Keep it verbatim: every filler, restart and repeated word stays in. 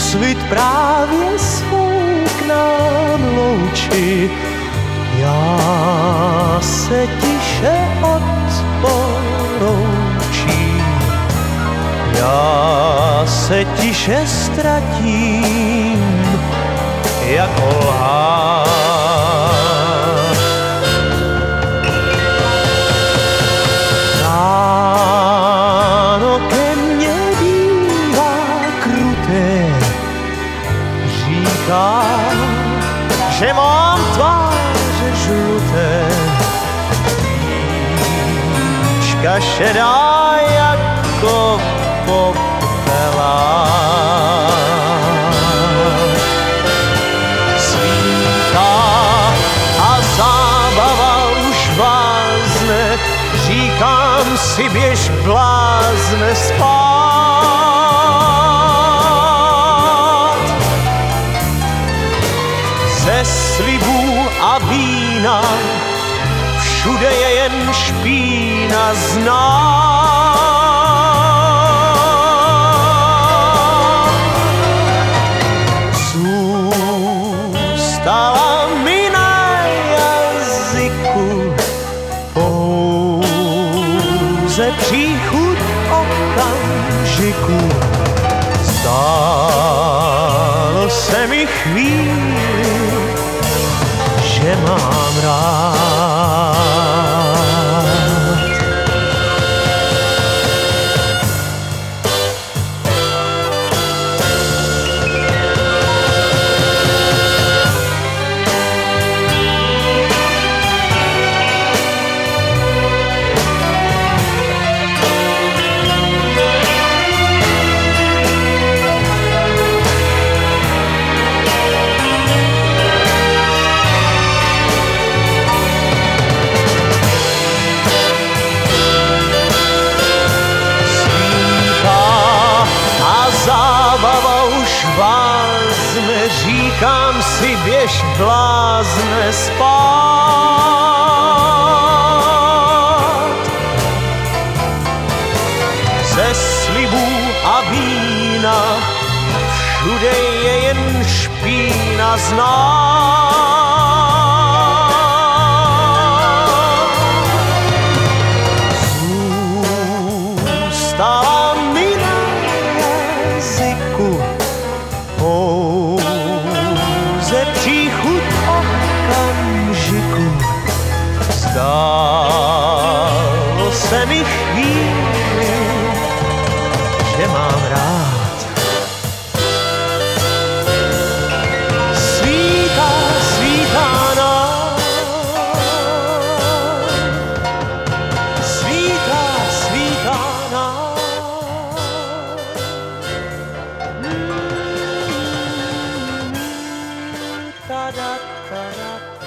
Úsvit právě svou k nám loučí. Já se tiše odporoučím, já se tiše ztratím jako lhář. Ráno ke mně bývá kruté, říká, že mám tváře žluté, líčka šedá jako popelák. Svítá a zábava už vázne, říkám si běž blázne spát. Ze slibů a vína všude je jen špína znát. Zůstala mi na jazyku pouze příchuť okamžiku. Zdálo se mi chvíli, že mám rád. Zábava už vázne, říkám si běž blázne spát. Ze slibů a vína všude je jen špína znát. Zůstala mi pouze příchuť okamžiku. Zdálo se mi chvíli, že mám rád. Svítá, svítá nám, svítá, svítá nám. Da da da da.